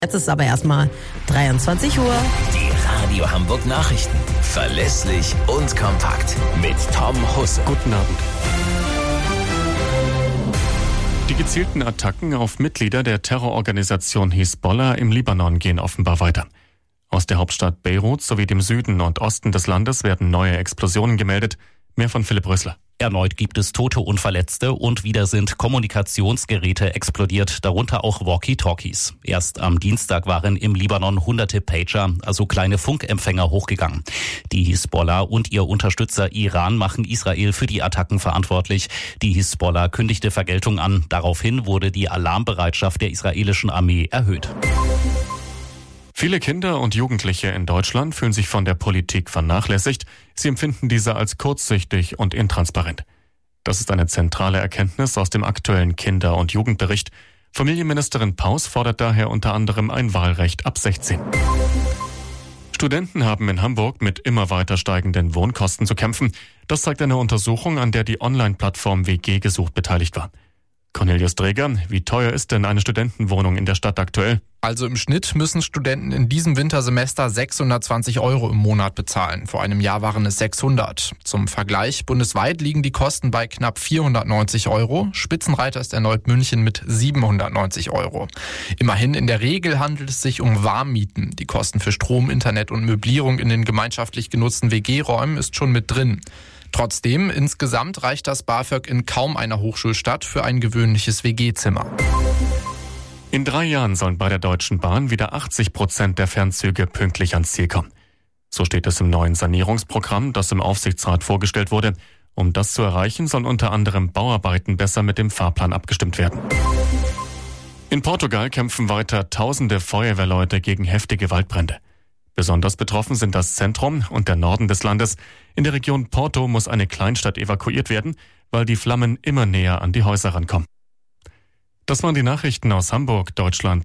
Jetzt ist aber erstmal 23 Uhr. Die Radio Hamburg Nachrichten. Verlässlich und kompakt. Mit Tom Husse. Guten Abend. Die gezielten Attacken auf Mitglieder der Terrororganisation Hisbollah im Libanon gehen offenbar weiter. Aus der Hauptstadt Beirut sowie dem Süden und Osten des Landes werden neue Explosionen gemeldet. Mehr von Philipp Rössler. Erneut gibt es Tote und Verletzte und wieder sind Kommunikationsgeräte explodiert, darunter auch Walkie-Talkies. Erst am Dienstag waren im Libanon hunderte Pager, also kleine Funkempfänger, hochgegangen. Die Hisbollah und ihr Unterstützer Iran machen Israel für die Attacken verantwortlich. Die Hisbollah kündigte Vergeltung an. Daraufhin wurde die Alarmbereitschaft der israelischen Armee erhöht. Viele Kinder und Jugendliche in Deutschland fühlen sich von der Politik vernachlässigt. Sie empfinden diese als kurzsichtig und intransparent. Das ist eine zentrale Erkenntnis aus dem aktuellen Kinder- und Jugendbericht. Familienministerin Paus fordert daher unter anderem ein Wahlrecht ab 16. Studenten haben in Hamburg mit immer weiter steigenden Wohnkosten zu kämpfen. Das zeigt eine Untersuchung, an der die Online-Plattform WG gesucht beteiligt war. Cornelius Dreger, wie teuer ist denn eine Studentenwohnung in der Stadt aktuell? Also im Schnitt müssen Studenten in diesem Wintersemester 620 € im Monat bezahlen. Vor einem Jahr waren es 600. Zum Vergleich, bundesweit liegen die Kosten bei knapp 490 €. Spitzenreiter ist erneut München mit 790 €. Immerhin, in der Regel handelt es sich um Warmmieten. Die Kosten für Strom, Internet und Möblierung in den gemeinschaftlich genutzten WG-Räumen ist schon mit drin. Trotzdem, insgesamt reicht das BAföG in kaum einer Hochschulstadt für ein gewöhnliches WG-Zimmer. In 3 Jahren sollen bei der Deutschen Bahn wieder 80% der Fernzüge pünktlich ans Ziel kommen. So steht es im neuen Sanierungsprogramm, das im Aufsichtsrat vorgestellt wurde. Um das zu erreichen, sollen unter anderem Bauarbeiten besser mit dem Fahrplan abgestimmt werden. In Portugal kämpfen weiter tausende Feuerwehrleute gegen heftige Waldbrände. Besonders betroffen sind das Zentrum und der Norden des Landes. In der Region Porto muss eine Kleinstadt evakuiert werden, weil die Flammen immer näher an die Häuser rankommen. Das waren die Nachrichten aus Hamburg, Deutschland